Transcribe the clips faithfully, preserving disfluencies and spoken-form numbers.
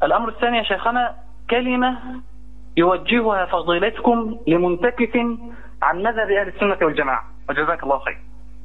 الأمر الثاني يا شيخنا، كلمة يوجهها فضيلتكم لمنتكف عن مذهب أهل السنة والجماعة، وجزاك الله خير.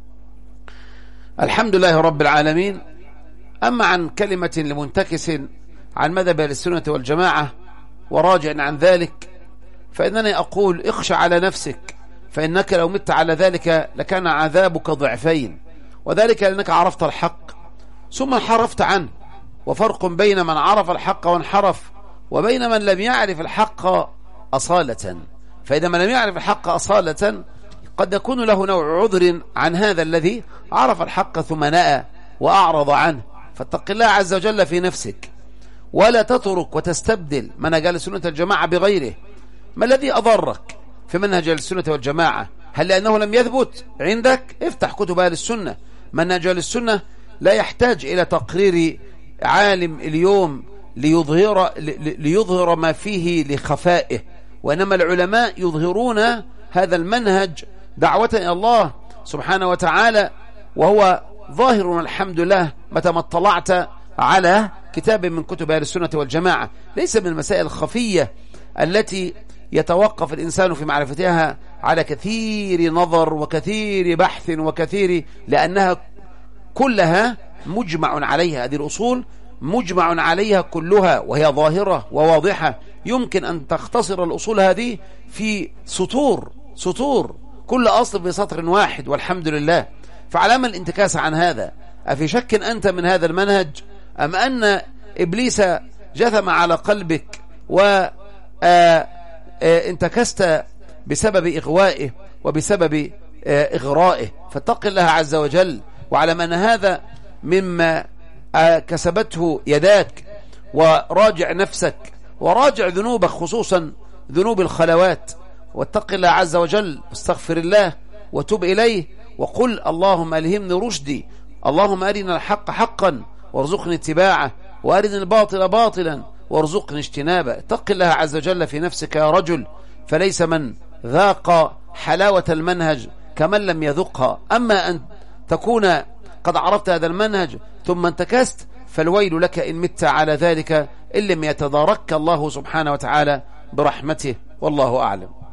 الحمد لله رب العالمين. أما عن كلمة لمنتكس عن مذهب أهل السنة والجماعة وراجع عن ذلك، فإنني أقول اخشى على نفسك، فإنك لو مت على ذلك لكان عذابك ضعفين، وذلك لأنك عرفت الحق ثم انحرفت عنه، وفرق بين من عرف الحق وانحرف وبين من لم يعرف الحق أصالة. فإذا من لم يعرف الحق أصالة قد يكون له نوع عذر عن هذا الذي عرف الحق ثم نأى وأعرض عنه. فاتق الله عز وجل في نفسك، ولا تترك وتستبدل منهج أهل السنة والجماعة بغيره. ما الذي أضرك في منهج أهل السنة والجماعة؟ هل لأنه لم يثبت عندك؟ افتح كتب أهل السنة. منهج أهل السنة لا يحتاج إلى تقرير عالم اليوم ليظهر, ليظهر ما فيه لخفائه، وإنما العلماء يظهرون هذا المنهج دعوة إلى الله سبحانه وتعالى، وهو ظاهر الحمد لله متى ما اطلعت على كتاب من كتب أهل السنة والجماعة. ليس من المسائل الخفية التي يتوقف الإنسان في معرفتها على كثير نظر وكثير بحث وكثير، لأنها كلها مجمع عليها. هذه الأصول مجمع عليها كلها، وهي ظاهرة وواضحة. يمكن أن تختصر الأصول هذه في سطور سطور كل أصل في سطر واحد، والحمد لله. فعلام الانتكاس عن هذا. أفي شك أنت من هذا المنهج، أم أن إبليس جثم على قلبك وانتكست بسبب إغوائه وبسبب إغرائه؟ فاتق الله عز وجل، واعلم أن هذا مما كسبته يداك، وراجع نفسك وراجع ذنوبك، خصوصا ذنوب الخلوات. واتق الله عز وجل، واستغفر الله وتب إليه، وقل اللهم ألهمني رشدي، اللهم أرنا الحق حقا وارزقني اتباعه، وأرنا الباطل باطلا وارزقني اجتنابه. اتق الله عز وجل في نفسك يا رجل، فليس من ذاق حلاوة المنهج كمن لم يذقها. أما أن تكون قد عرفت هذا المنهج ثم انتكست، فالويل لك إن مت على ذلك، إن لم يتدارك الله سبحانه وتعالى برحمته، والله أعلم.